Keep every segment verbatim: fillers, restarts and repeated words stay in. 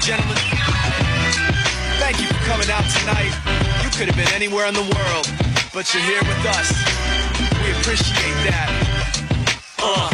gentlemen, thank you for coming out tonight. You could have been anywhere in the world, but you're here with us. We appreciate that. Uh.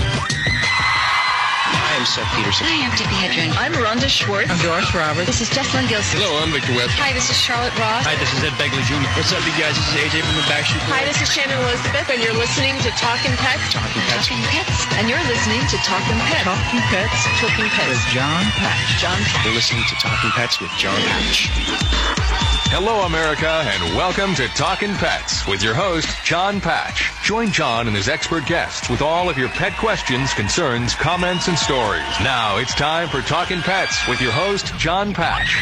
I am Seth Peterson. Hi, I'm Tippi Hedren. I'm Rhonda Schwartz. I'm Doris Roberts. This is Jessalyn Gilson. Hello, I'm Victor West. Hi, this is Charlotte Ross. Hi, this is Ed Begley Junior What's up, you guys? This is A J from the Backstreet Boys. Hi, this is Shannon Elizabeth, and you're listening to Talkin' Pets. Talkin' Pets. Talking Pets. And you're listening to Talkin' Pets. Talking Pets. Talkin' Pets. With John Patch. John Patch. You're listening to Talking Pets with John Patch. Hello, America, and welcome to Talkin' Pets with your host, John Patch. Join John and his expert guests with all of your pet questions, concerns, comments, and stories. Now it's time for Talkin' Pets with your host, John Patch.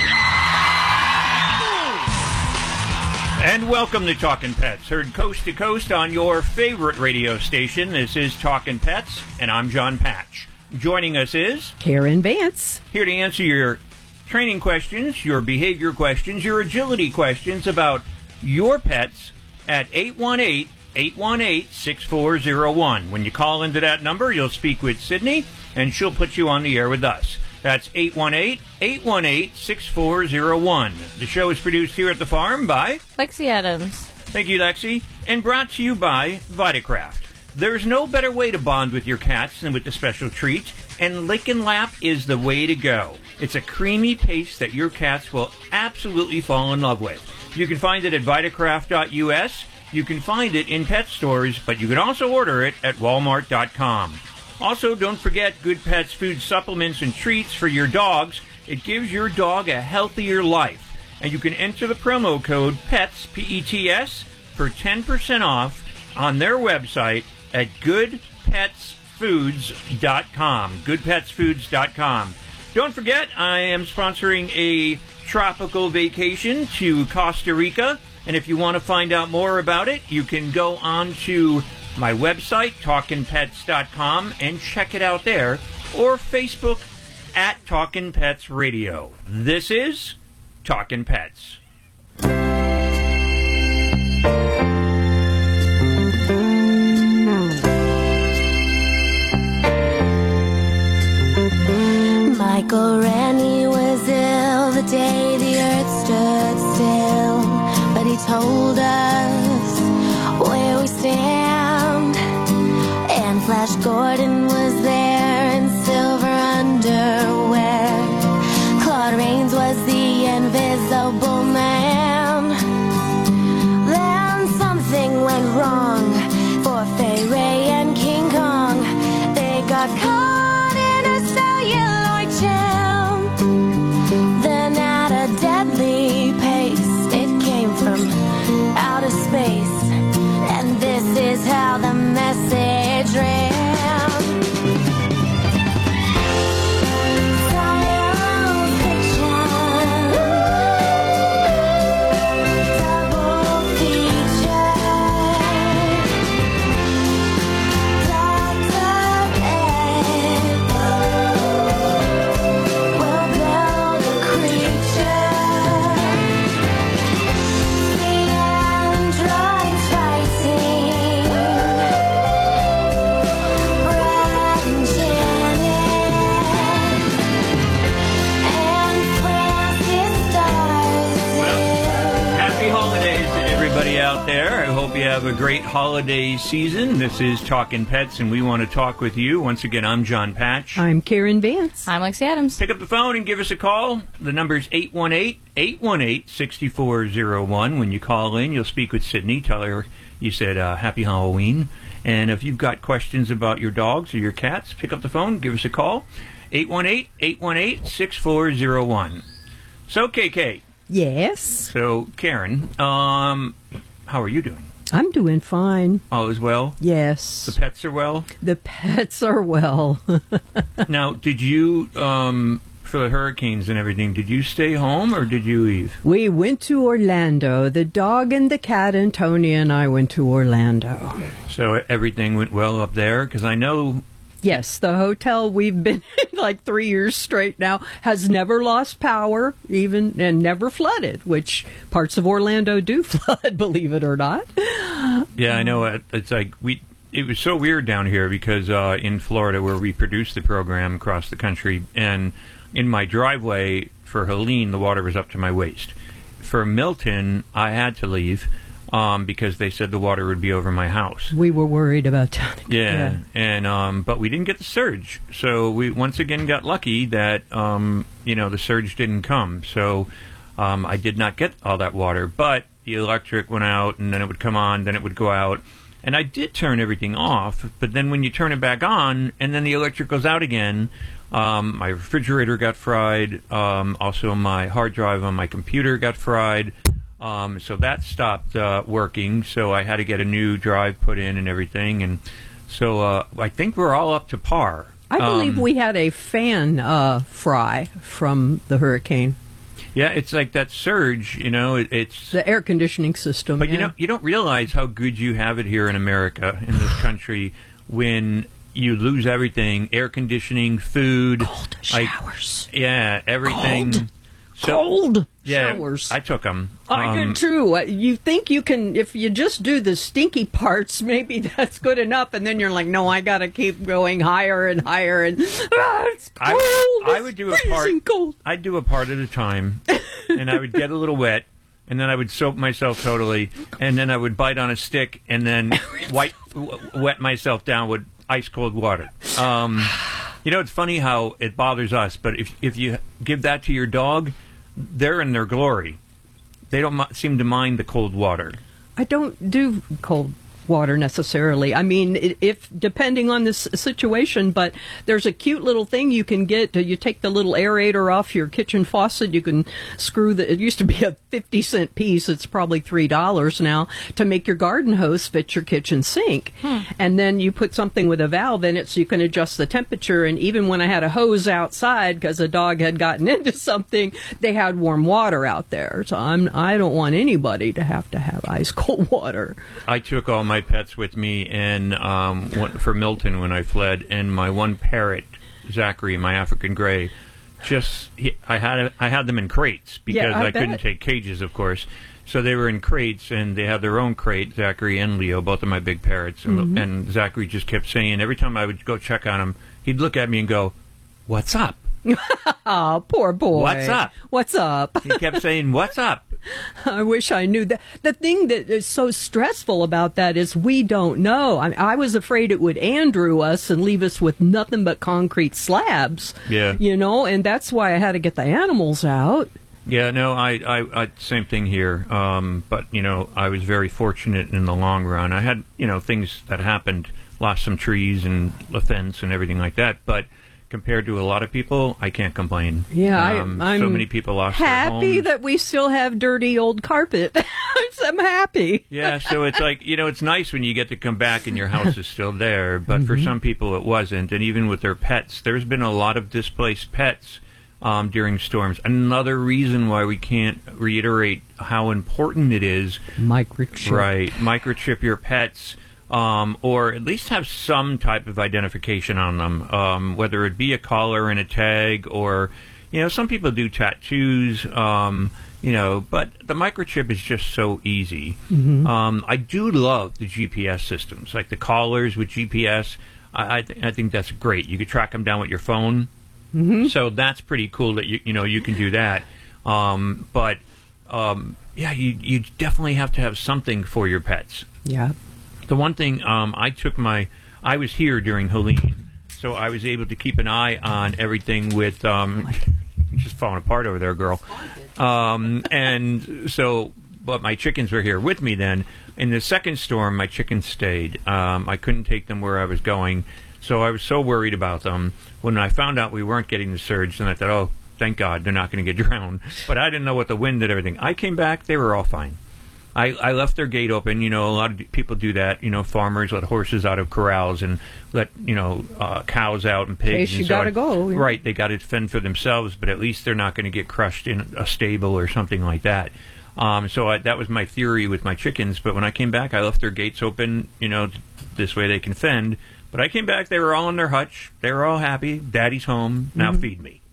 And welcome to Talkin' Pets, heard coast to coast on your favorite radio station. This is Talkin' Pets, and I'm John Patch. Joining us is Karen Vance, here to answer your training questions, your behavior questions, your agility questions about your pets at eight one eight, eight one eight, six four zero one. When you call into that number, you'll speak with Sydney, and she'll put you on the air with us. That's eight one eight, eight one eight, six four zero one. The show is produced here at the farm by Lexi Adams. Thank you, Lexi. And brought to you by Vitacraft. There's no better way to bond with your cats than with the special treat, and Lick and Lap is the way to go. It's a creamy paste that your cats will absolutely fall in love with. You can find it at vitacraft dot U S. You can find it in pet stores, but you can also order it at walmart dot com. Also, don't forget Good Pets food supplements and treats for your dogs. It gives your dog a healthier life. And you can enter the promo code PETS, P E T S, for ten percent off on their website at good pets foods dot com. good pets foods dot com. Don't forget, I am sponsoring a tropical vacation to Costa Rica. And if you want to find out more about it, you can go on to my website, talkin pets dot com, and check it out there. Or Facebook at Talkin' Pets Radio. This is Talkin' Pets. Michael Rennie was ill the day the earth stood still, but he told us where we stand. And Flash Gordon was there in silver underwear. Claude Rains was the invisible man. Then something went wrong for Fay Ray and King Kong. They got caught in a celluloid jam. Then at a deadly pace, it came from outer space. And this is how the message ran. Science fiction, double feature. Doctor Ed will build a creature. The androids fighting. Brad and Janet and Francis Starzil. Happy holidays to everybody out there. I hope you have a great holiday season. This is Talkin' Pets, and we want to talk with you. Once again, I'm John Patch. I'm Karen Vance. I'm Lexi Adams. Pick up the phone and give us a call. The number's eight one eight, eight one eight, six four zero one. When you call in, you'll speak with Sydney. Tell her you said uh, Happy Halloween. And if you've got questions about your dogs or your cats, pick up the phone, give us a call. eight one eight, eight one eight, six four zero one. So, K K. Yes, So, Karen, um, how are you doing? I'm doing fine. All is well? Yes, The pets are well? the pets are well. Now, did you, um, for the hurricanes and everything, did you stay home or did you leave? We went to Orlando. The dog and the cat, and Tony and I went to Orlando. So everything went well up there? Because I know... Yes, the hotel we've been in like three years straight now has never lost power, even, and never flooded, which parts of Orlando do flood, believe it or not. Yeah, I know. It, it's like we. It was so weird down here because uh, in Florida, where we produce the program across the country, and in my driveway for Helene, the water was up to my waist. For Milton, I had to leave um, because they said the water would be over my house. We were worried about that. Yeah, yeah. and um, but we didn't get the surge, so we once again got lucky that um, you know the surge didn't come. So um, I did not get all that water, but the electric went out, and then it would come on, then it would go out, and I did turn everything off. But then when you turn it back on, and then the electric goes out again, um, my refrigerator got fried. Um, also, my hard drive on my computer got fried. Um, so that stopped uh, working, so I had to get a new drive put in and everything, and so uh, I think we're all up to par. I believe um, we had a fan uh, fry from the hurricane. Yeah, it's like that surge, you know, it, it's... The air conditioning system. But yeah. you know, you don't realize how good you have it here in America, in this country, when you lose everything, air conditioning, food... Cold showers. Like, yeah, everything... Cold. So, Cold yeah, showers. I took them. I um, did too. Uh, You think you can, if you just do the stinky parts, maybe that's good enough, and then you're like, no, I got to keep going higher and higher, and ah, it's cold. I, I it's would do a part. cold. I'd do a part at a time, and I would get a little wet, and then I would soap myself totally, and then I would bite on a stick, and then white, w- wet myself down with ice cold water. Um, you know, it's funny how it bothers us, but if if you give that to your dog, they're in their glory. They don't mi- seem to mind the cold water. I don't do cold water necessarily. I mean, i- if depending on this situation, but there's a cute little thing you can get. You take the little aerator off your kitchen faucet. You can screw the. It used to be a fifty cent piece. It's probably three dollars now to make your garden hose fit your kitchen sink. Hmm. And then you put something with a valve in it so you can adjust the temperature. And even when I had a hose outside because a dog had gotten into something, they had warm water out there. So I'm. I don't want anybody to have to have ice cold water. I took all my pets with me, and um, one, for Milton when I fled, and my one parrot, Zachary, my African gray, just he, I had I had them in crates because Yeah, I I, couldn't bet. take cages, of course. So they were in crates, and they had their own crate, Zachary and Leo, both of my big parrots. And, Mm-hmm. and Zachary just kept saying, every time I would go check on him, he'd look at me and go, "What's up?" Oh, poor boy. What's up? What's up? He kept saying, "What's up?" I wish I knew that. The thing that is so stressful about that is we don't know. I, I was afraid it would Andrew us and leave us with nothing but concrete slabs. Yeah. You know, and that's why I had to get the animals out. Yeah, no, I, I, I same thing here. Um, but you know, I was very fortunate in the long run. I had, you know, things that happened, lost some trees and a fence and everything like that. But compared to a lot of people, I can't complain. Yeah, um, I, I'm so many people lost their happy homes. that we still have dirty old carpet. I'm happy. Yeah, so it's like, you know, it's nice when you get to come back and your house is still there. But for some people, it wasn't. And even with their pets, there's been a lot of displaced pets Um, during storms. Another reason why we can't reiterate how important it is, Microchip. right? Microchip your pets, um, or at least have some type of identification on them, um, whether it be a collar and a tag, or, you know, some people do tattoos, um, you know, but the microchip is just so easy. Mm-hmm. Um, I do love the G P S systems, like the collars with G P S. I, I, th- I think that's great. You could track them down with your phone. Mm-hmm. So that's pretty cool that you you know you can do that, um, but um, yeah, you you definitely have to have something for your pets. Yeah. The one thing um, I took my I was here during Helene, so I was able to keep an eye on everything with um, just falling apart over there, girl. Um, and so, but my chickens were here with me then. In the second storm, my chickens stayed. Um, I couldn't take them where I was going. So I was so worried about them. When I found out we weren't getting the surge, then I thought, oh, thank God, they're not going to get drowned. But I didn't know what the wind did, everything. I came back, they were all fine. I, I left their gate open. You know, a lot of people do that. You know, farmers let horses out of corrals and let, you know, uh, cows out and pigs. In case and you so gotta on. go, yeah. Right, they got to fend for themselves, but at least they're not going to get crushed in a stable or something like that. Um, so I, that was my theory with my chickens. But when I came back, I left their gates open, you know, this way they can fend. But I came back, they were all in their hutch. They were all happy. Daddy's home. Now Mm-hmm. feed me.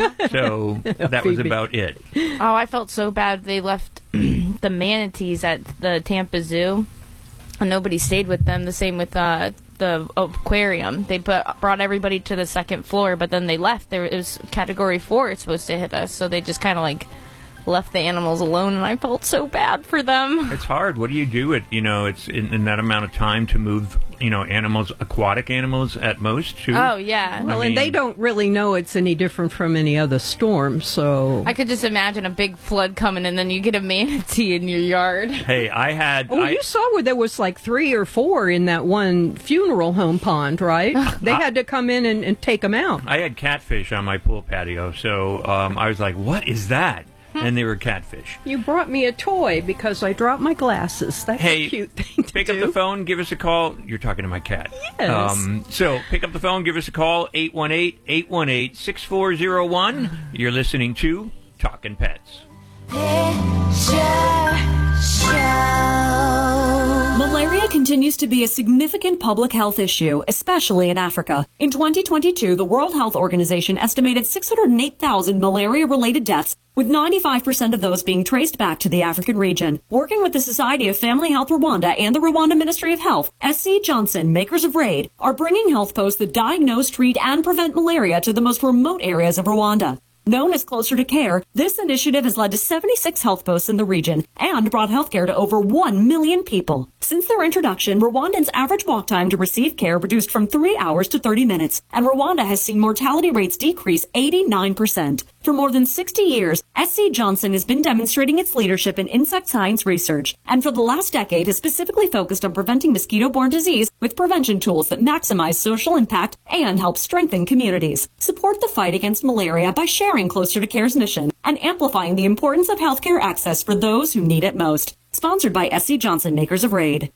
So that was Feed me. about it. Oh, I felt so bad. They left the manatees at the Tampa Zoo, and nobody stayed with them. The same with uh, the aquarium. They put, brought everybody to the second floor, but then they left. There it was category four. It's supposed to hit us, so they just kind of like left the animals alone, and I felt so bad for them. It's hard. What do you do? It you know, it's in, in that amount of time to move, you know, animals, aquatic animals at most, too. Oh yeah. Well, I and mean, they don't really know it's any different from any other storm, so I could just imagine a big flood coming, and then you get a manatee in your yard. Hey, I had. Oh, I, you saw where there was like three or four in that one funeral home pond, right? They had to come in and, and take them out. I had catfish on my pool patio, so um, I was like, "What is that?" And they were catfish. You brought me a toy because I dropped my glasses. That's Hey, a cute thing to pick do. up the phone, give us a call. You're talking to my cat. Yes. Um, so pick up the phone, give us a call, eight one eight, eight one eight, six four zero one. You're listening to Talkin' Pets. Malaria continues to be a significant public health issue, especially in Africa. In twenty twenty-two, the World Health Organization estimated six hundred eight thousand malaria-related deaths, with ninety-five percent of those being traced back to the African region. Working with the Society of Family Health Rwanda and the Rwanda Ministry of Health, S C Johnson, makers of RAID, are bringing health posts that diagnose, treat, and prevent malaria to the most remote areas of Rwanda. Known as Closer to Care, this initiative has led to seventy-six health posts in the region and brought healthcare to over one million people. Since their introduction, Rwandans' average walk time to receive care reduced from three hours to thirty minutes, and Rwanda has seen mortality rates decrease eighty-nine percent. For more than sixty years, S C Johnson has been demonstrating its leadership in insect science research, and for the last decade has specifically focused on preventing mosquito-borne disease with prevention tools that maximize social impact and help strengthen communities. Support the fight against malaria by sharing Closer to Care's mission and amplifying the importance of healthcare access for those who need it most. Sponsored by S C Johnson, makers of RAID.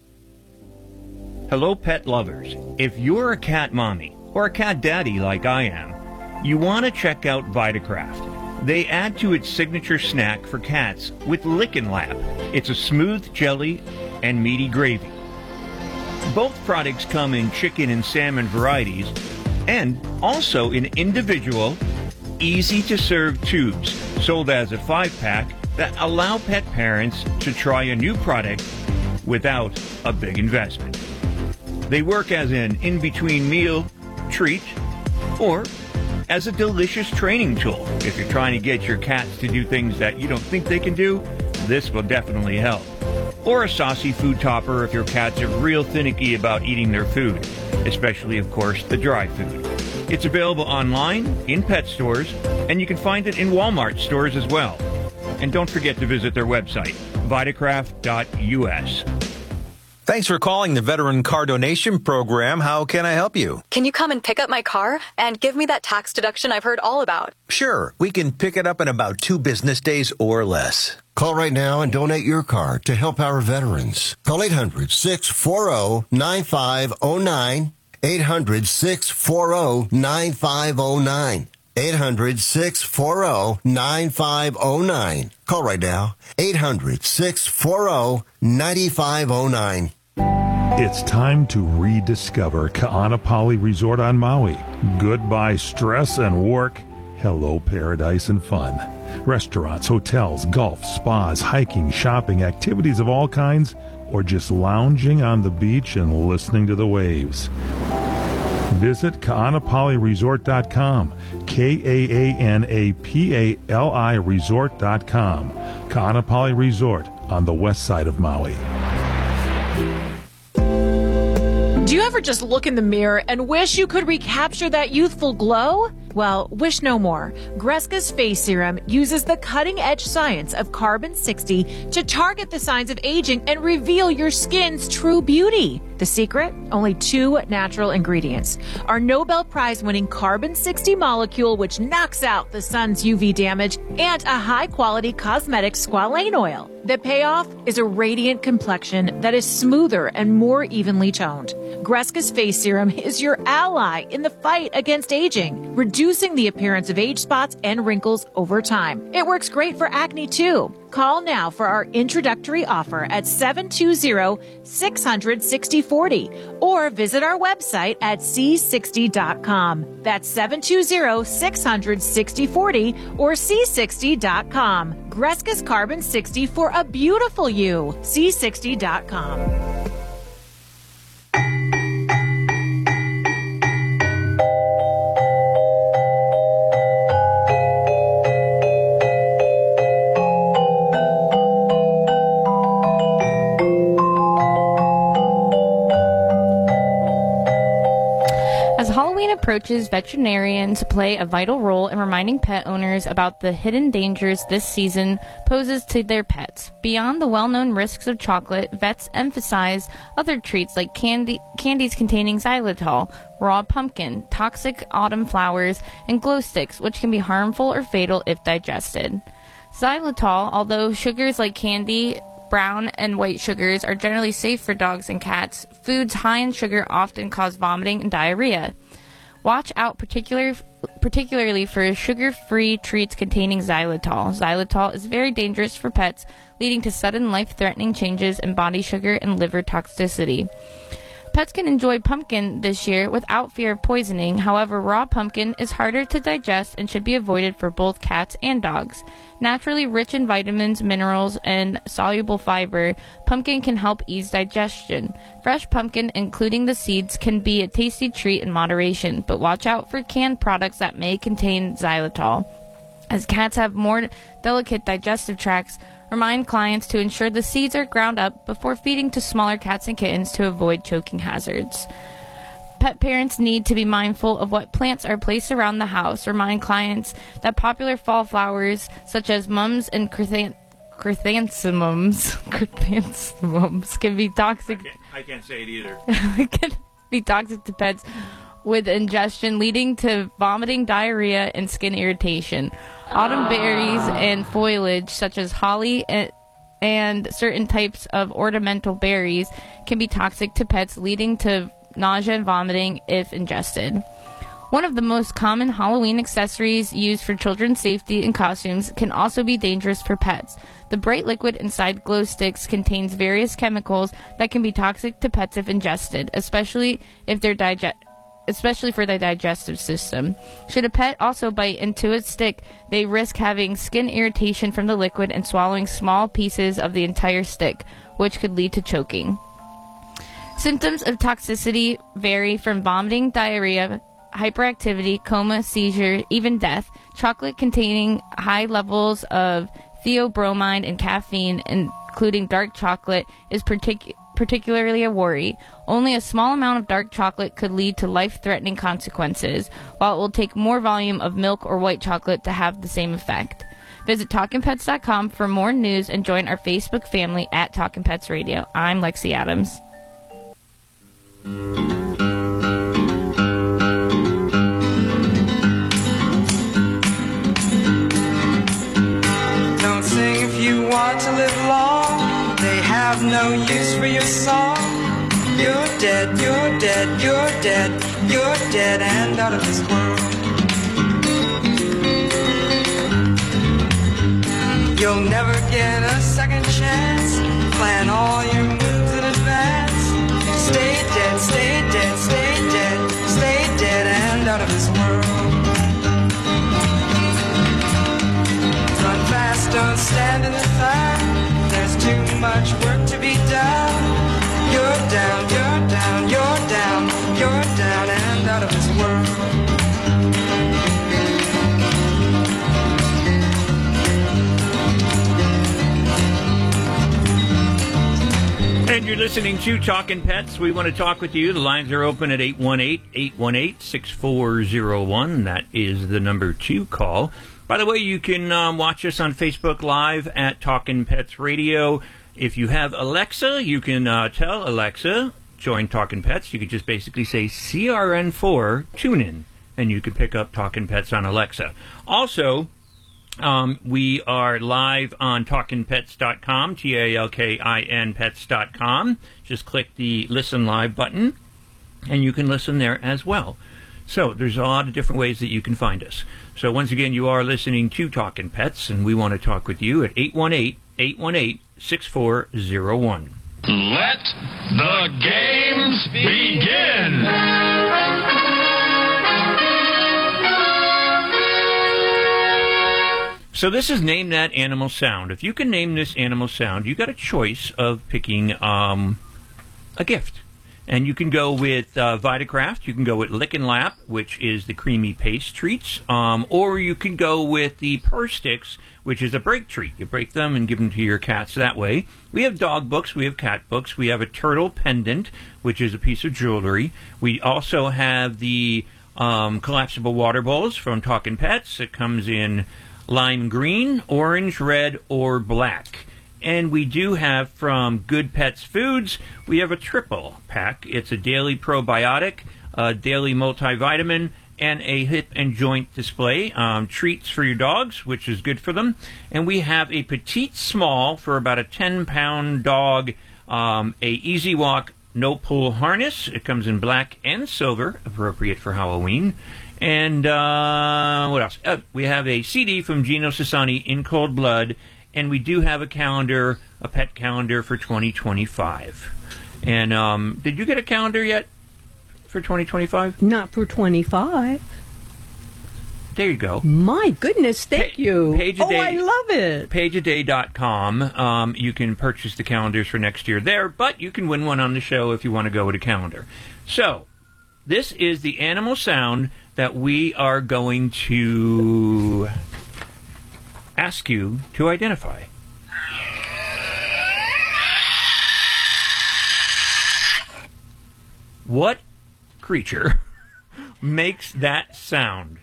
Hello, pet lovers. If you're a cat mommy or a cat daddy like I am, you want to check out Vitacraft. They add to its signature snack for cats with Lickin' Lap. It's a smooth jelly and meaty gravy. Both products come in chicken and salmon varieties and also in individual, easy-to-serve tubes sold as a five-pack that allow pet parents to try a new product without a big investment. They work as an in-between meal treat or as a delicious training tool. If you're trying to get your cats to do things that you don't think they can do, this will definitely help. Or a saucy food topper if your cats are real finicky about eating their food, especially, of course, the dry food. It's available online, in pet stores, and you can find it in Walmart stores as well. And don't forget to visit their website, vitacraft dot U S. Thanks for calling the Veteran Car Donation Program. How can I help you? Can you come and pick up my car and give me that tax deduction I've heard all about? Sure. We can pick it up in about two business days or less. Call right now and donate your car to help our veterans. Call eight hundred, six four zero, nine five zero nine. eight hundred, six four zero, nine five zero nine. eight hundred, six four zero, nine five zero nine. Call right now. eight hundred, six four zero, nine five zero nine. It's time to rediscover Ka'anapali Resort on Maui. Goodbye stress and work. Hello paradise and fun. Restaurants, hotels, golf, spas, hiking, shopping, activities of all kinds, or just lounging on the beach and listening to the waves. Visit Ka'anapali Resort dot com, K A A N A P A L I Resort dot com. Ka'anapali Resort on the west side of Maui. Do you ever just look in the mirror and wish you could recapture that youthful glow? Well, wish no more. Greska's Face Serum uses the cutting-edge science of carbon sixty to target the signs of aging and reveal your skin's true beauty. The secret? Only two natural ingredients. Our Nobel Prize-winning carbon sixty molecule, which knocks out the sun's U V damage, and a high-quality cosmetic squalane oil. The payoff is a radiant complexion that is smoother and more evenly toned. Greska's Face Serum is your ally in the fight against aging, reducing the appearance of age spots and wrinkles over time. It works great for acne too. Call now for our introductory offer at seven two zero, six hundred, sixty forty or visit our website at c sixty dot com. That's seven two zero, six hundred, sixty forty or c sixty dot com. Greska's Carbon sixty for a beautiful you. c sixty dot com. As Halloween approaches, veterinarians play a vital role in reminding pet owners about the hidden dangers this season poses to their pets. Beyond the well-known risks of chocolate, vets emphasize other treats like candy, candies containing xylitol, raw pumpkin, toxic autumn flowers, and glow sticks, which can be harmful or fatal if digested. Xylitol, although sugars like candy, brown and white sugars are generally safe for dogs and cats, foods high in sugar often cause vomiting and diarrhea. Watch out particular, particularly for sugar-free treats containing xylitol. Xylitol is very dangerous for pets, leading to sudden life-threatening changes in body sugar and liver toxicity. Pets can enjoy pumpkin this year without fear of poisoning. However, raw pumpkin is harder to digest and should be avoided for both cats and dogs. Naturally rich in vitamins, minerals, and soluble fiber, pumpkin can help ease digestion. Fresh pumpkin, including the seeds, can be a tasty treat in moderation, but watch out for canned products that may contain xylitol. As cats have more delicate digestive tracts, remind clients to ensure the seeds are ground up before feeding to smaller cats and kittens to avoid choking hazards. Pet parents need to be mindful of what plants are placed around the house. Remind clients that popular fall flowers such as mums and chrysan- chrysanthemums, chrysanthemums can be toxic. I can't, I can't say it either. can be toxic to pets with ingestion, leading to vomiting, diarrhea, and skin irritation. Autumn berries and foliage, such as holly and, and certain types of ornamental berries, can be toxic to pets, leading to nausea and vomiting if ingested. One of the most common Halloween accessories used for children's safety and costumes can also be dangerous for pets. The bright liquid inside glow sticks contains various chemicals that can be toxic to pets if ingested, especially if they're digest. especially for the digestive system. Should a pet also bite into a stick, they risk having skin irritation from the liquid and swallowing small pieces of the entire stick, which could lead to choking. Symptoms of toxicity vary from vomiting, diarrhea, hyperactivity, coma, seizure, even death. Chocolate containing high levels of theobromine and caffeine, including dark chocolate, is particularly particularly a worry. Only a small amount of dark chocolate could lead to life-threatening consequences, while it will take more volume of milk or white chocolate to have the same effect. Visit talkin pets dot com for more news and join our Facebook family at Talkin' Pets Radio. I'm Lexi Adams. Don't sing if you want to live long. They have no use for your song. You're dead, you're dead, you're dead, you're dead and out of this world. You'll never get a second chance. Plan all your moves in advance. Stay dead, stay dead, stay dead, stay dead and out of this world. Run fast, don't stand in the fire. There's too much work to be done. You're down, you're down, you're down, you're down and out of this world. And you're listening to Talkin' Pets. We want to talk with you. The lines are open at eight one eight, eight one eight, six four zero one. That is the number to call. By the way, you can um, watch us on Facebook Live at Talkin' Pets Radio. If you have Alexa, you can uh, tell Alexa, join Talkin' Pets. You could just basically say C R N four, tune in, and you could pick up Talkin' Pets on Alexa. Also, um, we are live on talkin pets dot com, T A L K I N pets dot com. Just click the Listen Live button, and you can listen there as well. So there's a lot of different ways that you can find us. So once again, you are listening to Talkin' Pets, and we want to talk with you at eight one eight, eight one eight, six four zero one. Let the games begin! So this is Name That Animal Sound. If you can name this animal sound, you got a choice of picking um, a gift. And you can go with uh, Vitacraft. You can go with Lick and Lap, which is the creamy paste treats. Um, or you can go with the Purr Sticks, which is a break treat. You break them and give them to your cats that way. We have dog books. We have cat books. We have a turtle pendant, which is a piece of jewelry. We also have the um, collapsible water bowls from Talkin' Pets. It comes in lime green, orange, red, or black. And we do have from Good Pets Foods, we have a triple pack. It's a daily probiotic, a daily multivitamin, and a hip and joint display. Um, treats for your dogs, which is good for them. And we have a petite small for about a ten-pound dog, um, a Easy Walk no pull harness. It comes in black and silver, appropriate for Halloween. And uh, what else? Uh, we have a C D from Gino Sassani, In Cold Blood. And we do have a calendar, a pet calendar for twenty twenty-five. And um, did you get a calendar yet for twenty twenty-five? Not for twenty-five. There you go. My goodness, thank pa- you. Page a oh, day, I love it. page a day dot com. Um, you can purchase the calendars for next year there, but you can win one on the show if you want to go with a calendar. So, this is the animal sound that we are going to ask you to identify. What creature makes that sound?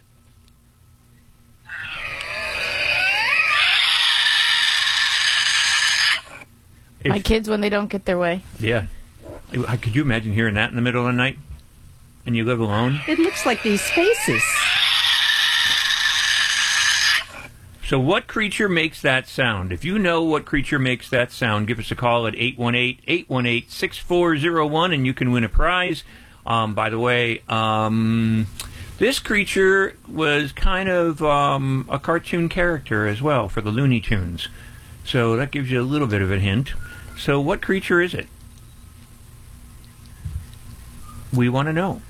My If- kids when they don't get their way. Yeah. Could you imagine hearing that in the middle of the night? And you live alone? It looks like these faces. So what creature makes that sound? If you know what creature makes that sound, give us a call at eight one eight, eight one eight, six four zero one and you can win a prize. Um, by the way, um, this creature was kind of um, a cartoon character as well for the Looney Tunes. So that gives you a little bit of a hint. So what creature is it? We want to know.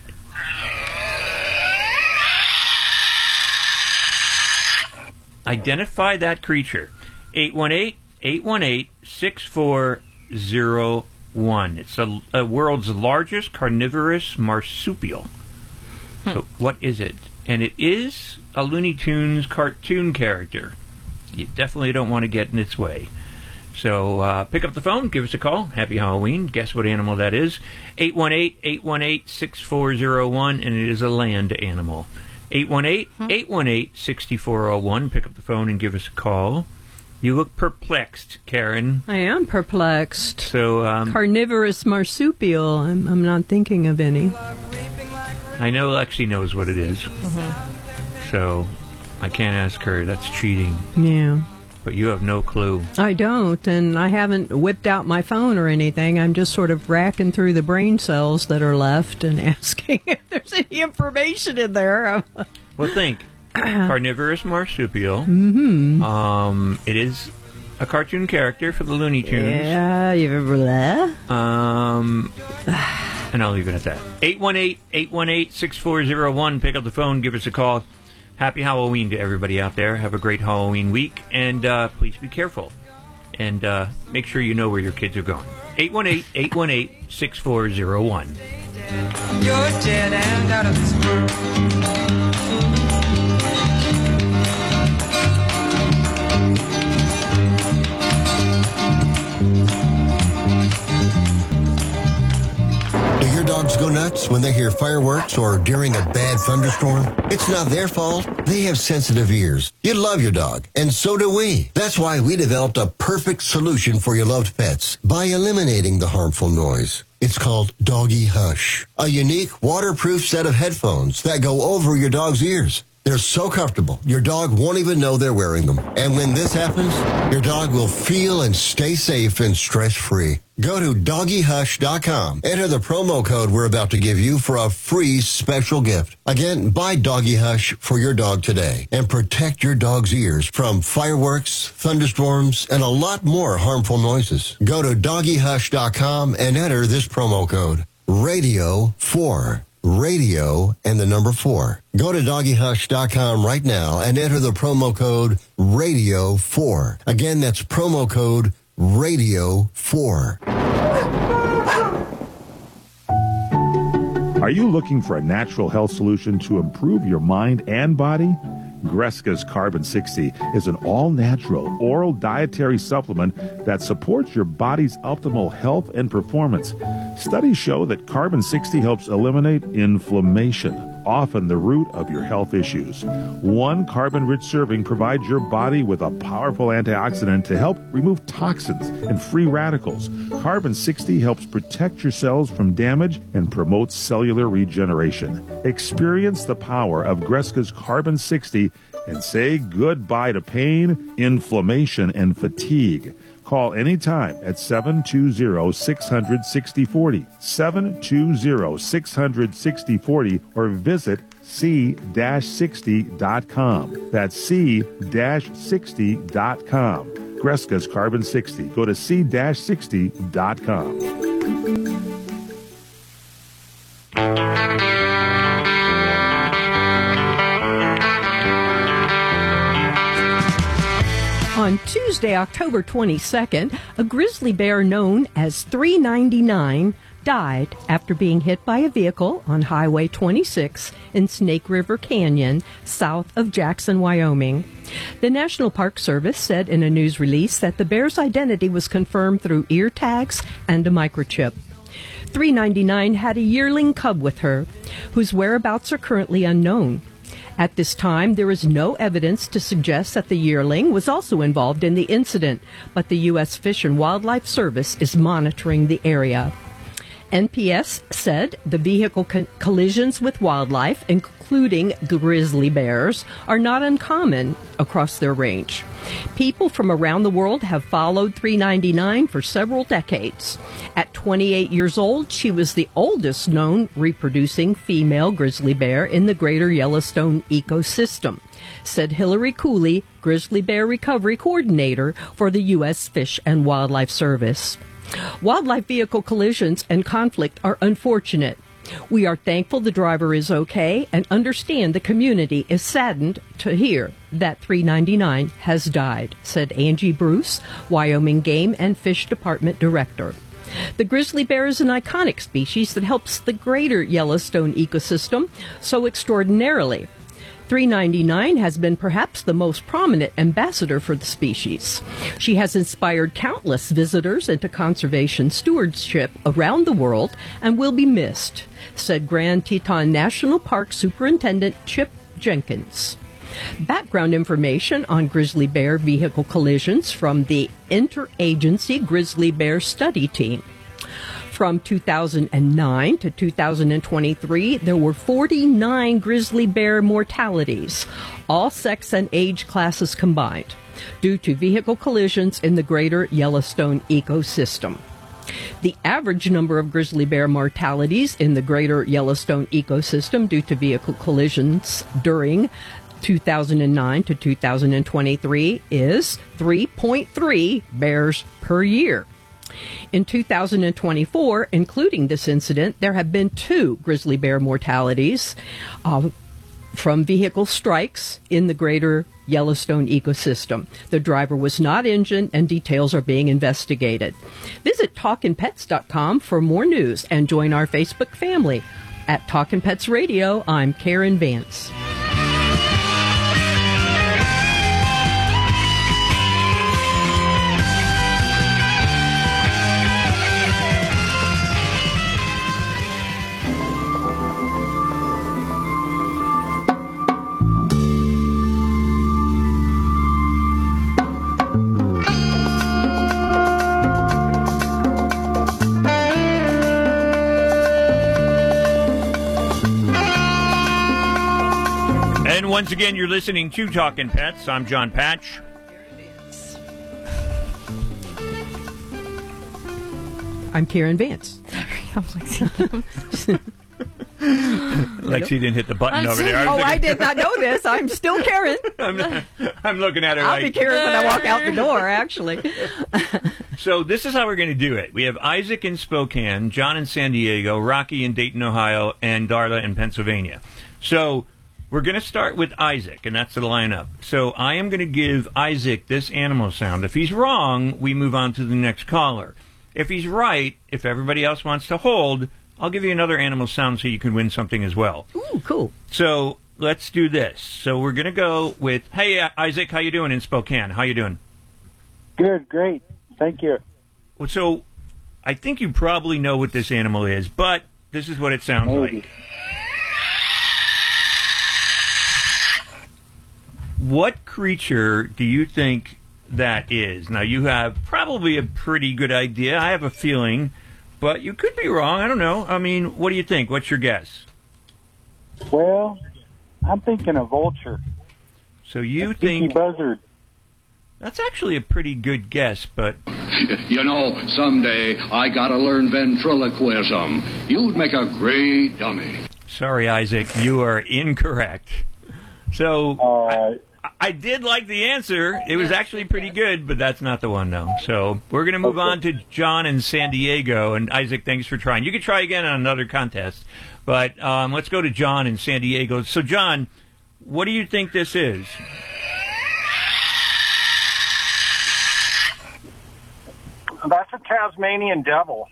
Identify that creature. eight one eight, eight one eight, six four zero one. It's a, a world's largest carnivorous marsupial. Hmm. So what is it? And it is a Looney Tunes cartoon character. You definitely don't want to get in its way. So uh, pick up the phone, give us a call. Happy Halloween. Guess what animal that is. eight one eight, eight one eight, six four zero one, and it is a land animal. eight one eight, eight one eight, six four zero one. Pick up the phone and give us a call. You look perplexed, Karen. I am perplexed. So um, Carnivorous marsupial. I'm, I'm not thinking of any. I know Lexi knows what it is. Mm-hmm. So I can't ask her. That's cheating. Yeah. But you have no clue. I don't, and I haven't whipped out my phone or anything. I'm just sort of racking through the brain cells that are left and asking if there's any information in there. Well, think. Carnivorous marsupial. Mm-hmm. Um, it is a cartoon character for the Looney Tunes. Yeah, you remember that? Um, and I'll leave it at that. eight one eight, eight one eight, six four zero one. Pick up the phone, give us a call. Happy Halloween to everybody out there. Have a great Halloween week, and uh, please be careful. And uh, make sure you know where your kids are going. eight one eight, eight one eight, six four zero one. You're dead and out of this world. Do your dogs go nuts when they hear fireworks or during a bad thunderstorm? It's not their fault. They have sensitive ears. You love your dog, and so do we. That's why we developed a perfect solution for your loved pets by eliminating the harmful noise. It's called Doggy Hush, a unique waterproof set of headphones that go over your dog's ears. They're so comfortable, your dog won't even know they're wearing them. And when this happens, your dog will feel and stay safe and stress-free. Go to doggy hush dot com. Enter the promo code we're about to give you for a free special gift. Again, buy Doggy Hush for your dog today and protect your dog's ears from fireworks, thunderstorms, and a lot more harmful noises. Go to doggy hush dot com and enter this promo code, radio four. Radio and the number four. Go to doggy hush dot com right now and enter the promo code radio four. Again, that's promo code radio four. Are you looking for a natural health solution to improve your mind and body? Greska's Carbon sixty is an all-natural oral dietary supplement that supports your body's optimal health and performance. Studies show that Carbon sixty helps eliminate inflammation, often the root of your health issues. One carbon-rich serving provides your body with a powerful antioxidant to help remove toxins and free radicals. Carbon sixty helps protect your cells from damage and promotes cellular regeneration. Experience the power of Greska's Carbon sixty and say goodbye to pain, inflammation, and fatigue. Call anytime at seven two zero, six hundred, sixty forty, seven two zero, six hundred, sixty forty, or visit c sixty dot com. That's c sixty dot com. Greska's Carbon sixty. Go to c sixty dot com. On Tuesday, October twenty-second, a grizzly bear known as three ninety-nine died after being hit by a vehicle on Highway twenty-six in Snake River Canyon, south of Jackson, Wyoming. The National Park Service said in a news release that the bear's identity was confirmed through ear tags and a microchip. three ninety-nine had a yearling cub with her, whose whereabouts are currently unknown. At this time, there is no evidence to suggest that the yearling was also involved in the incident, but the U S Fish and Wildlife Service is monitoring the area. N P S said the vehicle co- collisions with wildlife, including grizzly bears, are not uncommon across their range. People from around the world have followed three ninety-nine for several decades. At twenty-eight years old, she was the oldest known reproducing female grizzly bear in the greater Yellowstone ecosystem, said Hillary Cooley, Grizzly Bear Recovery Coordinator for the U S Fish and Wildlife Service. Wildlife vehicle collisions and conflict are unfortunate. We are thankful the driver is okay and understand the community is saddened to hear that three ninety-nine has died, said Angie Bruce, Wyoming Game and Fish Department Director. The grizzly bear is an iconic species that helps the greater Yellowstone ecosystem so extraordinarily. three ninety-nine has been perhaps the most prominent ambassador for the species. She has inspired countless visitors into conservation stewardship around the world and will be missed, said Grand Teton National Park Superintendent Chip Jenkins. Background information on grizzly bear vehicle collisions from the Interagency Grizzly Bear Study Team. From two thousand nine to two thousand twenty-three, there were forty-nine grizzly bear mortalities, all sex and age classes combined, due to vehicle collisions in the greater Yellowstone ecosystem. The average number of grizzly bear mortalities in the greater Yellowstone ecosystem due to vehicle collisions during two thousand nine to two thousand twenty-three is three point three bears per year. In two thousand twenty-four, including this incident, there have been two grizzly bear mortalities uh, from vehicle strikes in the greater Yellowstone ecosystem. The driver was not injured, and details are being investigated. Visit talkin pets dot com for more news and join our Facebook family. At Talkin' Pets Radio, I'm Karen Vance. Once again, you're listening to Talkin' Pets. I'm John Patch. I'm Karen Vance. Lexi didn't hit the button over there. I oh, I did not know this. I'm still Karen. I'm, I'm looking at her I'll like... be Karen when I walk out the door, actually. So this is how we're going to do it. We have Isaac in Spokane, John in San Diego, Rocky in Dayton, Ohio, and Darla in Pennsylvania. So... we're going to start with Isaac, and that's the lineup. So I am going to give Isaac this animal sound. If he's wrong, we move on to the next caller. If he's right, if everybody else wants to hold, I'll give you another animal sound so you can win something as well. Ooh, cool. So let's do this. So we're going to go with, hey, uh, Isaac, how you doing in Spokane? How you doing? Good, great. Thank you. Well, so I think you probably know what this animal is, but this is what it sounds Maybe. like. What creature do you think that is? Now, you have probably a pretty good idea. I have a feeling, but you could be wrong. I don't know. I mean, what do you think? What's your guess? Well, I'm thinking a vulture. So you a think... buzzard. That's actually a pretty good guess, but... You know, someday I gotta learn ventriloquism. You'd make a great dummy. Sorry, Isaac, you are incorrect. So, I, I did like the answer. It was actually pretty good, but that's not the one, though. So, we're going to move on to John in San Diego. And, Isaac, thanks for trying. You can try again on another contest. But um, let's go to John in San Diego. So, John, what do you think this is? That's a Tasmanian devil.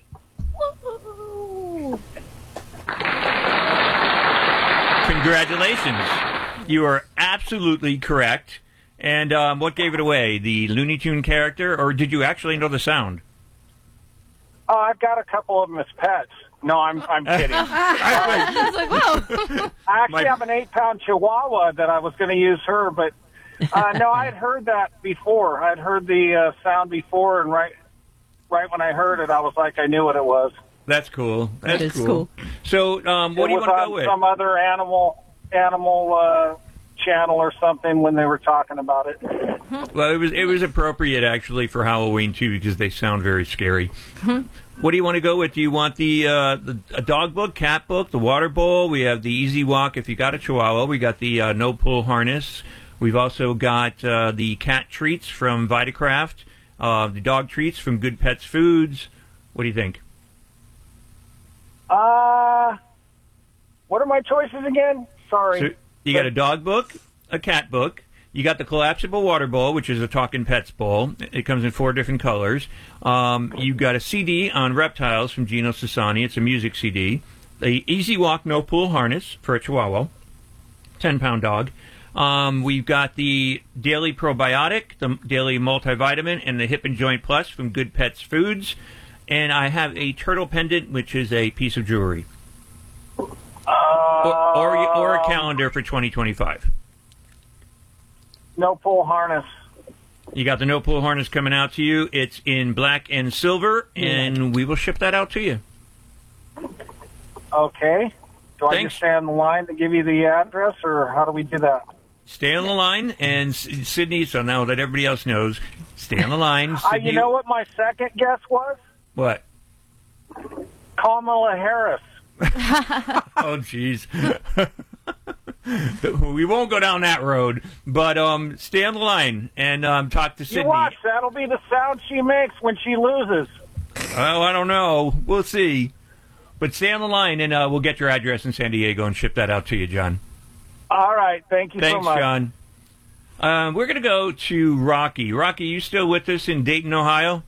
Congratulations. You are absolutely correct. And um, what gave it away? The Looney Tune character, or did you actually know the sound? Oh, I've got a couple of them as pets. No, I'm I'm kidding. I was like, whoa. I actually My- have an eight-pound Chihuahua that I was going to use her, but uh, no, I had heard that before. I'd heard the uh, sound before, and right, right when I heard it, I was like, I knew what it was. That's cool. That's That is cool. cool. So, um, what it do you was want to on go with? some other animal animal uh, channel or something when they were talking about it. Well, it was it was appropriate actually for Halloween too because they sound very scary. What do you want to go with? Do you want the uh, the a dog book, cat book, the water bowl? We have the Easy Walk if you got a Chihuahua. We got the uh, no pull harness. We've also got uh, the cat treats from Vitacraft, uh, the dog treats from Good Pets Foods. What do you think? Uh, what are my choices again? Sorry. So you got a dog book, a cat book. You got the collapsible water bowl, which is a Talkin' Pets bowl. It comes in four different colors. Um, you got a C D on reptiles from Gino Sassani. It's a music C D. The Easy Walk No Pull harness for a Chihuahua, ten-pound dog. Um, we've got the Daily Probiotic, the Daily Multivitamin, and the Hip and Joint Plus from Good Pets Foods. And I have a turtle pendant, which is a piece of jewelry. Or, or, or a calendar for twenty twenty-five. No pull harness. You got the no pull harness coming out to you. It's in black and silver, and we will ship that out to you. Okay. Do I Thanks. just stay on the line to give you the address, or how do we do that? Stay on the line, and S- Sydney, so now that everybody else knows, stay on the line. Uh, Sydney, you know what my second guess was? what? Kamala Harris. Oh, jeez. We won't go down that road, but um, stay on the line and um, talk to Sydney. You watch. That'll be the sound she makes when she loses. Oh, I don't know. We'll see. But stay on the line, and uh, we'll get your address in San Diego and ship that out to you, John. All right. Thank you Thanks, so much. John. Um, we're going to go to Rocky. Rocky, you still with us in Dayton, Ohio?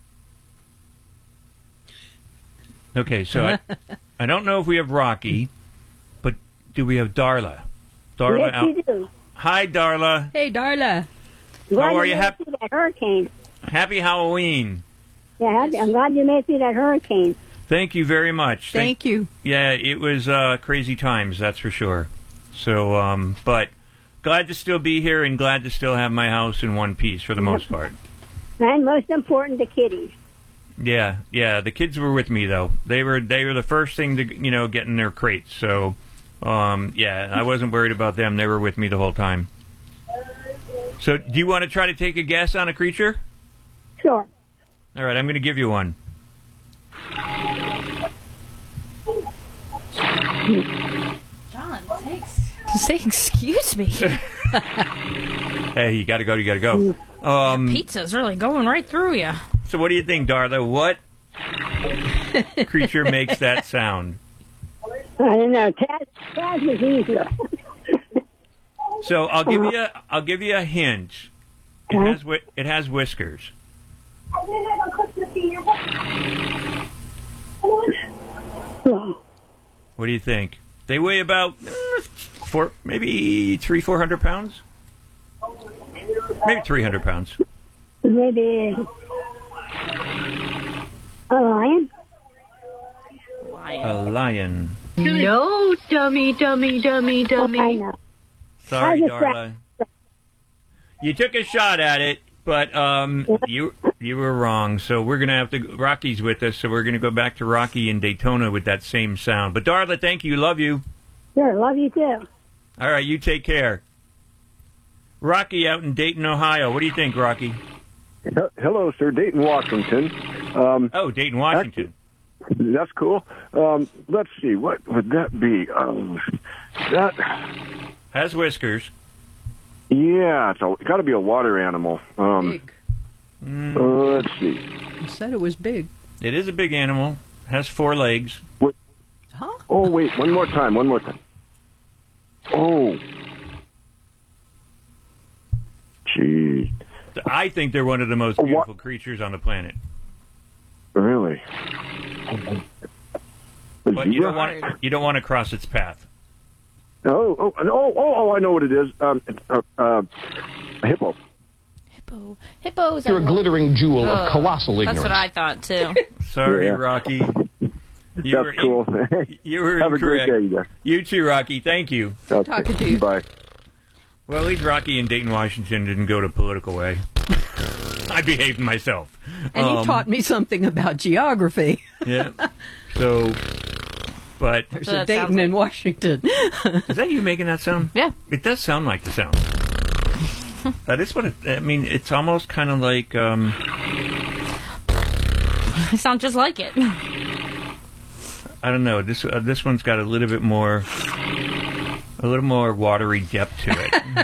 Okay, so I, I don't know if we have Rocky, but do we have Darla? Darla Yes, out. you do. Hi, Darla. Hey, Darla. Glad How are you? made it Hap- through that hurricane. Happy Halloween. Yeah, happy- I'm glad you made it through that hurricane. Thank you very much. Thank you. Yeah, it was uh, crazy times, that's for sure. So, um, but glad to still be here and glad to still have my house in one piece for the most part. And most important, the kitties. Yeah, yeah. The kids were with me though. They were they were the first thing to you know get in their crates. So, um, yeah, I wasn't worried about them. They were with me the whole time. So, do you want to try to take a guess on a creature? Sure. All right, I'm going to give you one. John, thanks. Say excuse me. Hey, you got to go. You got to go. Um, Pizza's really going right through you. So, what do you think, Darla? What creature makes that sound? I don't know. Taz, Taz was easier. So, I'll give you. A, I'll give you a hint. It has. whi- It has whiskers. What do you think? They weigh about uh, four, maybe three, four hundred pounds. Maybe three hundred pounds. Maybe a lion. A lion. No, dummy, dummy, dummy, dummy. I know. Sorry, I was Darla. You took a shot at it, but um, you you were wrong. So we're gonna have to. Rocky's with us, so we're gonna go back to Rocky in Daytona with that same sound. But Darla, thank you. Love you. Sure, love you too. All right, you take care. Rocky out in Dayton, Ohio. What do you think, Rocky? Hello, sir. Dayton, Washington. Um, oh, Dayton, Washington. Actually, that's cool. Um, let's see. What would that be? Um, that has whiskers. Yeah, it's, it's got to be a water animal. Um, big. Mm. Uh, let's see. You said it was big. It is a big animal. Has four legs. What? Huh? Oh, wait. One more time. One more time. Oh. Gee. I think they're one of the most beautiful creatures on the planet. Really? But you don't want to, you don't want to cross its path. Oh, oh, oh, oh, oh, I know what it is. Um, uh, uh, a hippo. Hippo. Hippos. You're a glittering jewel Oh, of colossal ignorance. That's what I thought, too. Sorry, Yeah. Rocky. You That's were in- cool. You were Have a great incorrect. day, you guys. You too, Rocky. Thank you. Okay. Talking to you. Bye. Well, at least Rocky in Dayton, Washington didn't go to political way. I behaved myself. And Um, he taught me something about geography. Yeah. So, but There's So a that Dayton sounds like- in Washington. is that you making that sound? Yeah. It does sound like the sound. That is what it, I mean. It's almost kind of like. Um, It sounds just like it. I don't know. This uh, this one's got a little bit more, a little more watery depth to it.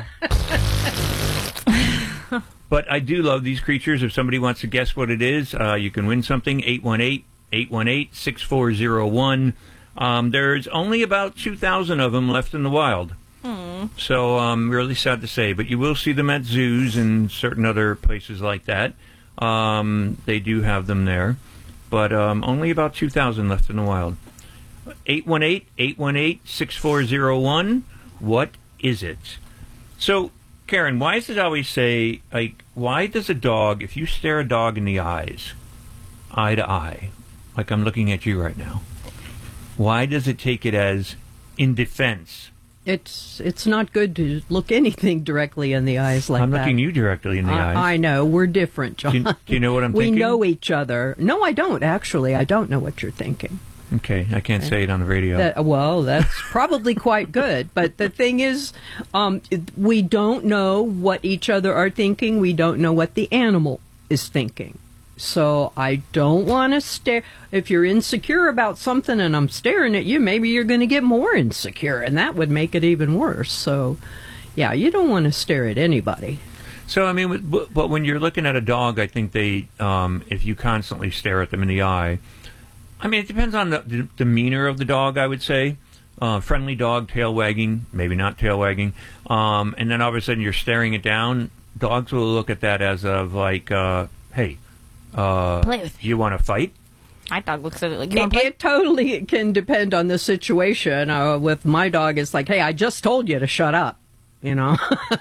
But I do love these creatures. If somebody wants to guess what it is, uh, you can win something. eight one eight, eight one eight, six four zero one. Um, there's only about two thousand of them left in the wild. Hmm. So um, really sad to say, but you will see them at zoos and certain other places like that. Um, they do have them there, but um, only about two thousand left in the wild. eight one eight, eight one eight, six four zero one. What is it? So, Karen, why does it always say, like, why does a dog, if you stare a dog in the eyes, eye to eye, like I'm looking at you right now, why does it take it as in defense? It's it's not good to look anything directly in the eyes like I'm that. looking you directly in the I, eyes. I know. We're different, John. Do you, do you know what I'm we thinking? know each other. No, I don't, actually. I don't know what you're thinking. Okay, I can't say it on the radio. That, well, that's probably quite good. But the thing is, um, we don't know what each other are thinking. We don't know what the animal is thinking. So I don't want to stare. If you're insecure about something and I'm staring at you, maybe you're going to get more insecure, and that would make it even worse. So, yeah, you don't want to stare at anybody. So, I mean, with- but but when you're looking at a dog, I think they, um, if you constantly stare at them in the eye, I mean, it depends on the, the demeanor of the dog, I would say. Uh, friendly dog, tail wagging, maybe not tail wagging. Um, and then all of a sudden you're staring it down. Dogs will look at that as of like, uh, hey, uh, Play with you want to fight? My dog looks at it like, you It, want to play? it totally can depend on the situation. Uh, with my dog, it's like, hey, I just told you to shut up. You know,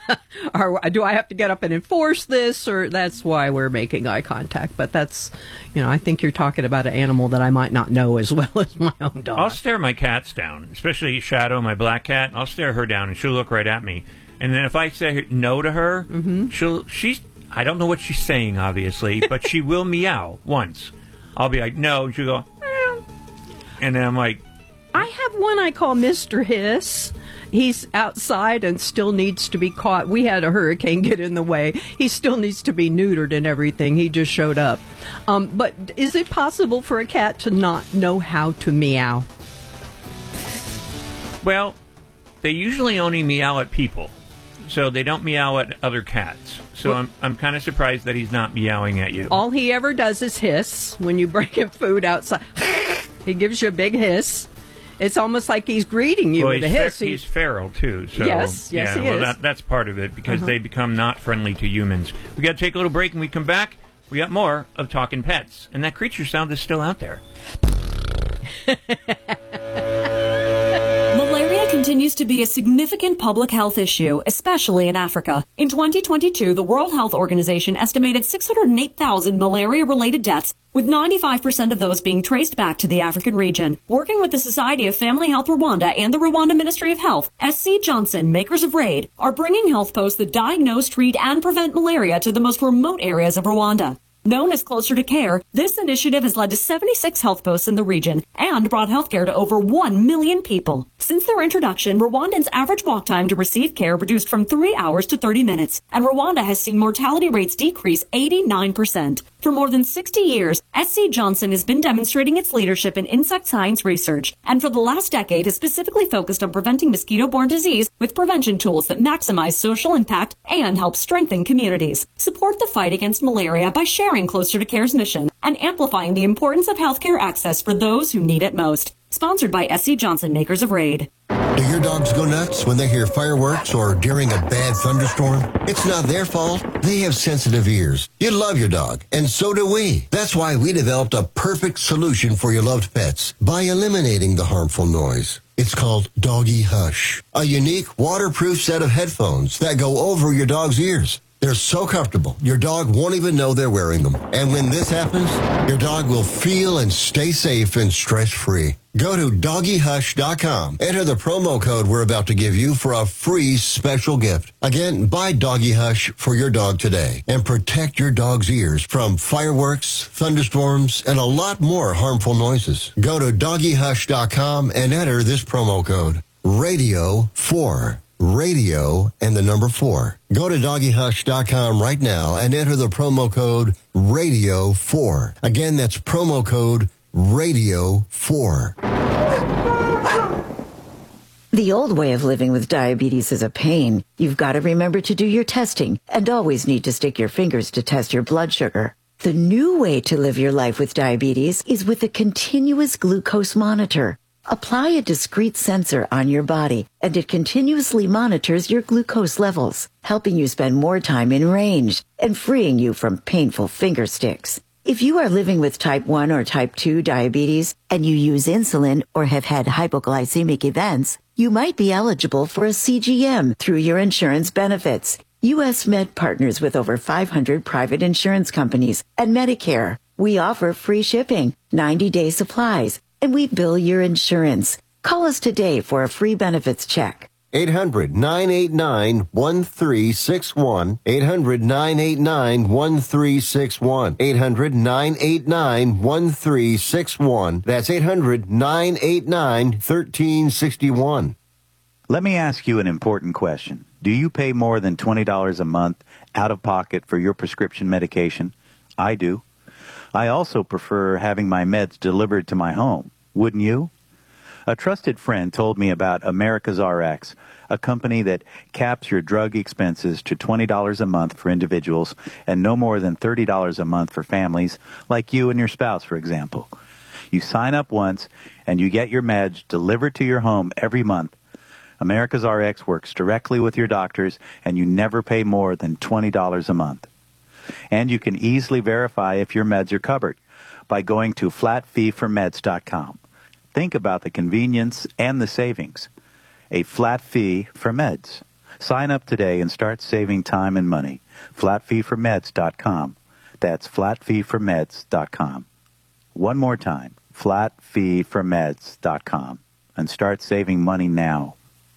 or do I have to get up and enforce this? Or that's why we're making eye contact. But that's, you know, I think you're talking about an animal that I might not know as well as my own dog. I'll stare my cats down, especially Shadow, my black cat. I'll stare her down, and she'll look right at me. And then if I say no to her, Mm-hmm. she'll she's I don't know what she's saying, obviously, but she will meow once. I'll be like, no, and she'll go, meow. And then I'm like, I have one I call Mister Hiss. He's outside and still needs to be caught. We had a hurricane get in the way. He still needs to be neutered and everything. He just showed up. Um, but is it possible for a cat to not know how to meow? well, they usually only meow at people, so they don't meow at other cats. So Well- I'm I'm kind of surprised that he's not meowing at you. All he ever does is hiss when you bring him food outside. He gives you a big hiss. It's almost like he's greeting you well, with a he's, hiss. fe- He- he's feral too. So Yes, yes, yeah, he well, is. That, that's part of it because Uh-huh. they become not friendly to humans. We got to take a little break, and we come back. We got more of Talking Pets, and that creature sound is still out there. Malaria continues to be a significant public health issue, especially in Africa. In twenty twenty-two, the World Health Organization estimated six hundred eight thousand malaria-related deaths, with ninety-five percent of those being traced back to the African region. Working with the Society of Family Health Rwanda and the Rwanda Ministry of Health, S C Johnson, makers of RAID, are bringing health posts that diagnose, treat, and prevent malaria to the most remote areas of Rwanda. Known as Closer to Care, this initiative has led to seventy-six health posts in the region and brought healthcare to over one million people. Since their introduction, Rwandans' average walk time to receive care reduced from three hours to thirty minutes, and Rwanda has seen mortality rates decrease eighty-nine percent. For more than sixty years, S C Johnson has been demonstrating its leadership in insect science research, and for the last decade has specifically focused on preventing mosquito-borne disease with prevention tools that maximize social impact and help strengthen communities. Support the fight against malaria by sharing Closer to Care's mission and amplifying the importance of healthcare access for those who need it most. Sponsored by S C Johnson, makers of RAID. Do your dogs go nuts when they hear fireworks or during a bad thunderstorm? It's not their fault. They have sensitive ears. You love your dog, and so do we. That's why we developed a perfect solution for your loved pets by eliminating the harmful noise. It's called Doggy Hush, a unique waterproof set of headphones that go over your dog's ears. They're so comfortable, your dog won't even know they're wearing them. And when this happens, your dog will feel and stay safe and stress-free. Go to doggy hush dot com. Enter the promo code we're about to give you for a free special gift. Again, buy Doggy Hush for your dog today and protect your dog's ears from fireworks, thunderstorms, and a lot more harmful noises. Go to doggy hush dot com and enter this promo code, radio four. Radio and the number four. Go to doggy hush dot com right now and enter the promo code radio four. Again, that's promo code radio four. The old way of living with diabetes is a pain. You've got to remember to do your testing and always need to stick your fingers to test your blood sugar. The new way to live your life with diabetes is with a continuous glucose monitor. Apply a discrete sensor on your body, and it continuously monitors your glucose levels, helping you spend more time in range and freeing you from painful finger sticks. If you are living with type one or type two diabetes and you use insulin or have had hypoglycemic events, you might be eligible for a C G M through your insurance benefits. U S Med partners with over five hundred private insurance companies and Medicare. We offer free shipping, ninety-day supplies, and we bill your insurance. Call us today for a free benefits check. eight hundred, nine eight nine, one three six one. eight hundred, nine eight nine, one three six one. eight hundred, nine eight nine, one three six one. That's eight hundred, nine eight nine, one three six one. Let me ask you an important question. Do you pay more than twenty dollars a month out of pocket for your prescription medication? I do. I also prefer having my meds delivered to my home. Wouldn't you? A trusted friend told me about America's R X, a company that caps your drug expenses to twenty dollars a month for individuals and no more than thirty dollars a month for families, like you and your spouse, for example. You sign up once, and you get your meds delivered to your home every month. America's R X works directly with your doctors, and you never pay more than twenty dollars a month. And you can easily verify if your meds are covered by going to flat fee for meds dot com. Think about the convenience and the savings. A flat fee for meds. Sign up today and start saving time and money. flat fee for meds dot com. That's flat fee for meds dot com. One more time, flat fee for meds dot com. And start saving money now.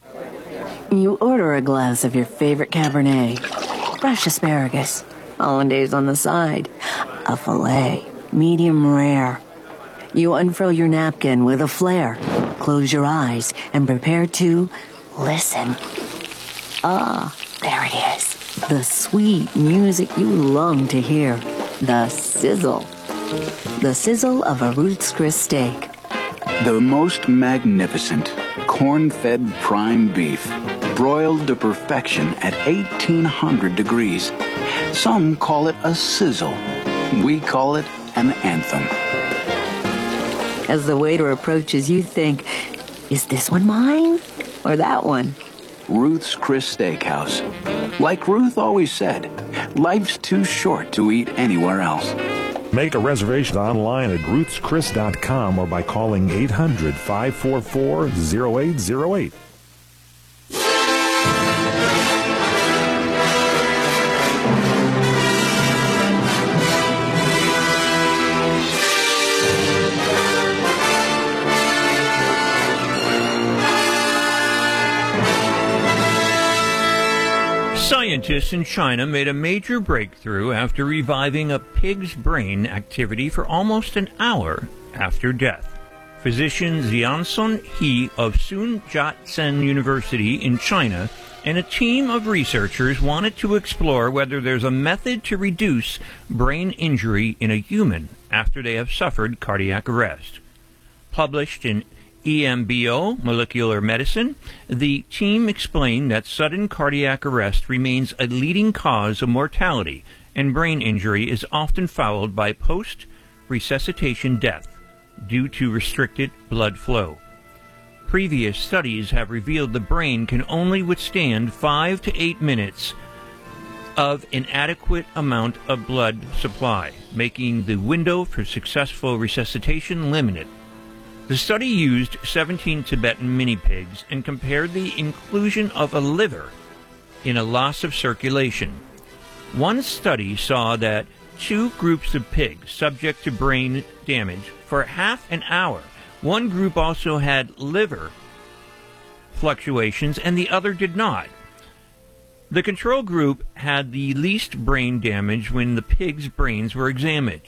You order a glass of your favorite Cabernet, fresh asparagus, hollandaise on the side, a filet, medium rare. You unfurl your napkin with a flair, close your eyes, and prepare to listen. Ah, there it is. The sweet music you long to hear. The sizzle. The sizzle of a Ruth's Chris steak. The most magnificent corn-fed prime beef, broiled to perfection at eighteen hundred degrees. Some call it a sizzle. We call it an anthem. As the waiter approaches, you think, is this one mine or that one? Ruth's Chris Steakhouse. Like Ruth always said, life's too short to eat anywhere else. Make a reservation online at ruths chris dot com or by calling eight hundred, five four four, zero eight zero eight. Scientists in China made a major breakthrough after reviving a pig's brain activity for almost an hour after death. Physician Xiansun He of Sun Yat-sen University in China and a team of researchers wanted to explore whether there's a method to reduce brain injury in a human after they have suffered cardiac arrest. Published in E M B O, Molecular Medicine, the team explained that sudden cardiac arrest remains a leading cause of mortality, and brain injury is often followed by post-resuscitation death due to restricted blood flow. Previous studies have revealed the brain can only withstand five to eight minutes of an adequate amount of blood supply, making the window for successful resuscitation limited. The study used seventeen Tibetan mini-pigs and compared the inclusion of a liver in a loss of circulation. One study saw that two groups of pigs subject to brain damage for half an hour. One group also had liver fluctuations and the other did not. The control group had the least brain damage when the pigs' brains were examined.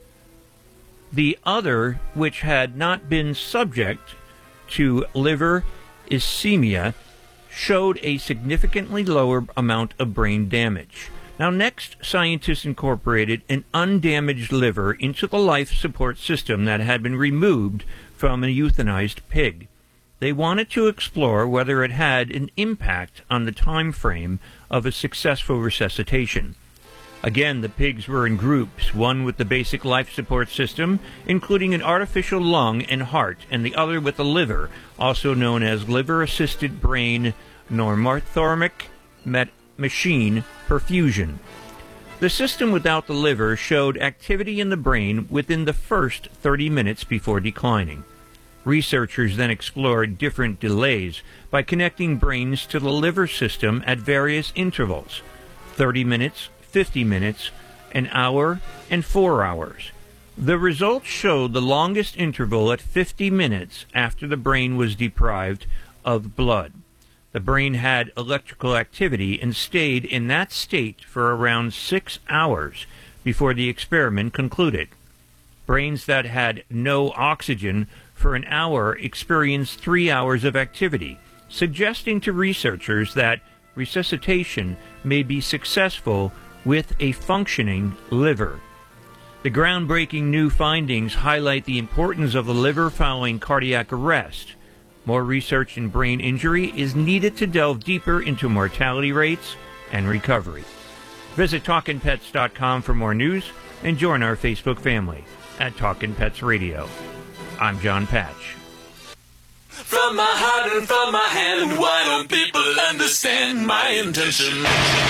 The other, which had not been subject to liver ischemia, showed a significantly lower amount of brain damage. Now, next, scientists incorporated an undamaged liver into the life support system that had been removed from a euthanized pig. They wanted to explore whether it had an impact on the time frame of a successful resuscitation. Again, the pigs were in groups, one with the basic life support system, including an artificial lung and heart, and the other with a liver, also known as liver-assisted brain normothermic machine perfusion. The system without the liver showed activity in the brain within the first thirty minutes before declining. Researchers then explored different delays by connecting brains to the liver system at various intervals, thirty minutes, fifty minutes, an hour, and four hours. The results showed the longest interval at fifty minutes after the brain was deprived of blood. The brain had electrical activity and stayed in that state for around six hours before the experiment concluded. Brains that had no oxygen for an hour experienced three hours of activity, suggesting to researchers that resuscitation may be successful with a functioning liver. The groundbreaking new findings highlight the importance of the liver following cardiac arrest. More research in brain injury is needed to delve deeper into mortality rates and recovery. Visit talkin pets dot com for more news and join our Facebook family at Talkin' Pets Radio. I'm John Patch. From my heart and from my hand, why don't people understand my intention?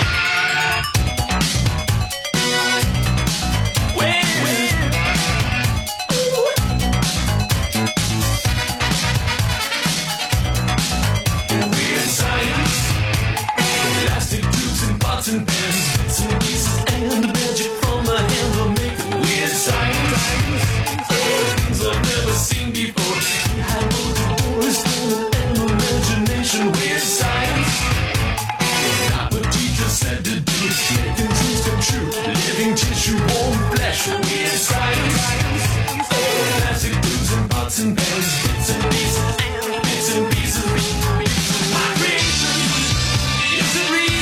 And pens, bits and pieces, and magic from my hand will make a weird science. Oh, things I've never seen before. We have multiple doors and imagination. Weird science. Not what teachers said to do. Making dreams come true. Living tissue, warm flesh. Weird science. Oh, plastic blues and pots and pans, bits and pieces, and bits and pieces. My creation, is it real?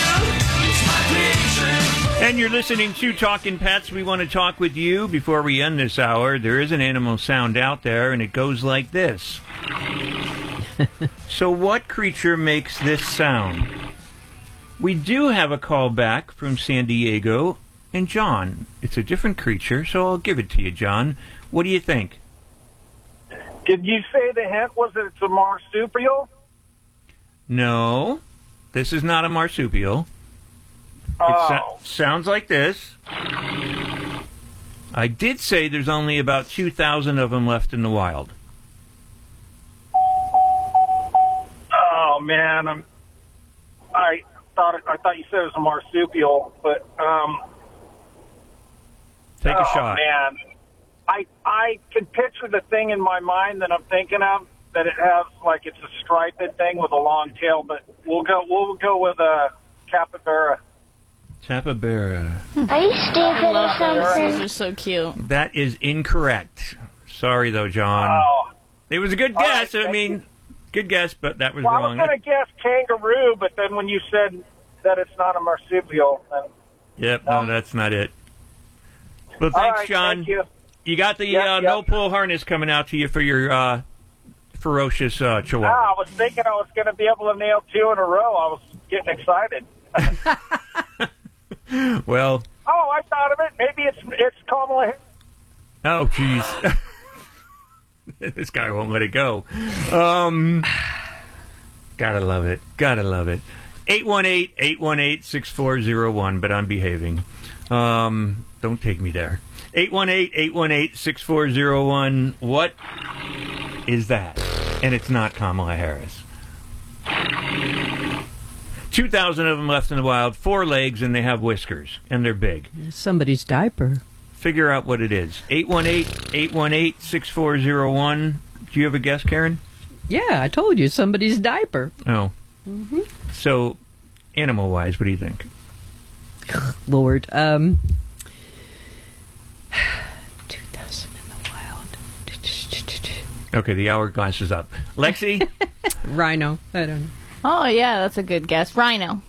And you're listening to Talkin' Pets. We want to talk with you before we end this hour. There is an animal sound out there, and it goes like this. So what creature makes this sound? We do have a call back from San Diego. And John, it's a different creature, so I'll give it to you, John. What do you think? Did you say the hint was that it's a marsupial? No, this is not a marsupial. It Oh. so- sounds like this. I did say there's only about two thousand of them left in the wild. Oh man, I'm. I thought I thought you said it was a marsupial, but um. Take a oh, shot. Man, I I can picture the thing in my mind that I'm thinking of, that it has like it's a striped thing with a long tail, but we'll go we'll go with a capybara. Capybara. Are you stupid or something? Those are so cute. That is incorrect. Sorry though, John. Oh. It was a good All guess. right, I mean, good guess, but that was well, wrong. I was going to guess kangaroo, but then when you said that it's not a marsupial, then Yep, no, that's not it. Well, All thanks, right, John. thank you. You got the Yep, uh, yep. no-pull harness coming out to you for your uh, ferocious uh, chihuahua. Ah, I was thinking I was going to be able to nail two in a row. I was getting excited. Well, Oh, I thought of it. Maybe it's it's Kamala Harris. oh, jeez. This guy won't let it go. Um, gotta love it. Gotta love it. eight one eight, eight one eight, six four zero one, but I'm behaving. Um, don't take me there. eight one eight, eight one eight, six four zero one. What is that? And it's not Kamala Harris. two thousand of them left in the wild, four legs, and they have whiskers, and they're big. Somebody's diaper. Figure out what it is. eight one eight, eight one eight, six four zero one. Do you have a guess, Karen? Yeah, I told you, somebody's diaper. Oh. Mm-hmm. So, animal-wise, what do you think? Lord, um... two thousand in the wild. Okay, the hourglass is up. Lexi? Rhino. I don't know. Oh, yeah, that's a good guess. Rhino.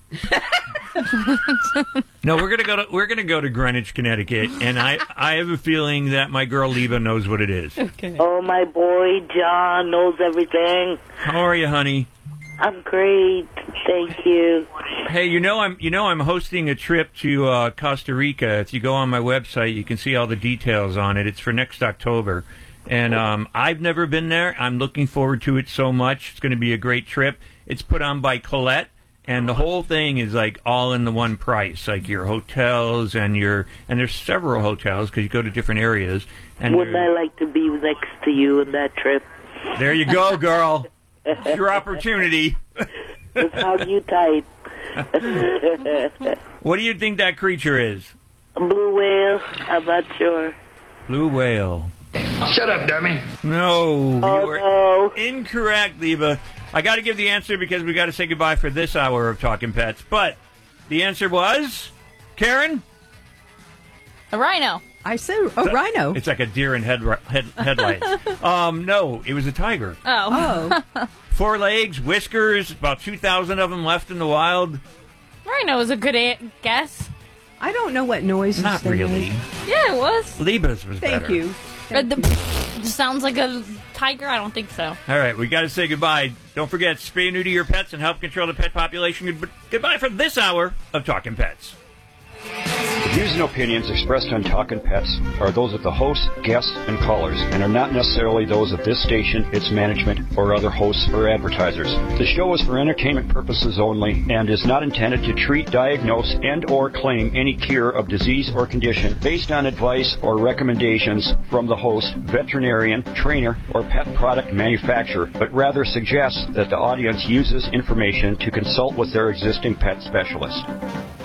No, we're gonna go to we're gonna go to Greenwich, Connecticut, and I I have a feeling that my girl Leva knows what it is. Okay. Oh, my boy John knows everything. How are you, honey? I'm great, thank you. Hey, you know I'm you know I'm hosting a trip to uh, Costa Rica. If you go on my website, you can see all the details on it. It's for next October, and um, I've never been there. I'm looking forward to it so much. It's going to be a great trip. It's put on by Colette. And the whole thing is like all in the one price, like your hotels and your and there's several hotels because you go to different areas. And Wouldn't I like to be next to you in that trip? there you go, girl. It's your opportunity. Just hug you tight. What do you think that creature is? A blue whale? I'm not sure. Blue whale. Shut up, dummy. No, Oh, you were no. incorrect, Leva. I got to give the answer because we got to say goodbye for this hour of Talking Pets. But the answer was, Karen? A rhino. I said a rhino. It's like a deer in head, head, headlights. um, no, it was a tiger. Oh. Oh. Four legs, whiskers, about two thousand of them left in the wild. Rhino is a good a- guess. I don't know what noises Not they really. make. Yeah, it was. Leba's was Thank better. you. Uh, the, sounds like a tiger? I don't think so. All right, we got to say goodbye. Don't forget, spay and neuter your pets and help control the pet population. Good- goodbye for this hour of Talking Pets. The views and opinions expressed on Talkin' Pets are those of the hosts, guests, and callers, and are not necessarily those of this station, its management, or other hosts or advertisers. The show is for entertainment purposes only and is not intended to treat, diagnose, and or claim any cure of disease or condition based on advice or recommendations from the host, veterinarian, trainer, or pet product manufacturer, but rather suggests that the audience uses information to consult with their existing pet specialist.